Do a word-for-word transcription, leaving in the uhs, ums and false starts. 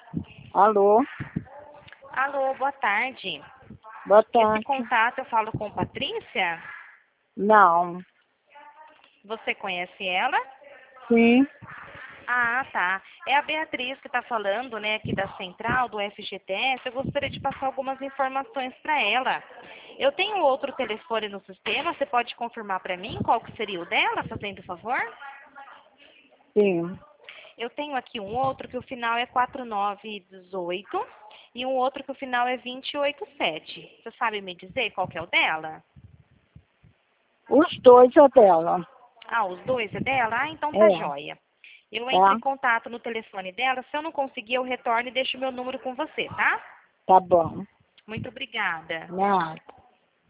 Alô? Alô, boa tarde. Boa Esse tarde. contato eu falo com Patrícia? Não. Você conhece ela? Sim. Ah, tá. É a Beatriz que está falando, né, aqui da central, do F G T S. Eu gostaria de passar algumas informações para ela. Eu tenho outro telefone no sistema, você pode confirmar para mim qual que seria o dela, fazendo favor? Sim. Eu tenho aqui um outro que o final é quatro nove um oito e um outro que o final é vinte e oito sete. Você sabe me dizer qual que é o dela? Os dois é dela. Ah, os dois é dela? Ah, então tá É. joia. Eu entro em Tá? contato no telefone dela. Se eu não conseguir, eu retorno e deixo meu número com você, tá? Tá bom. Muito obrigada. Nada.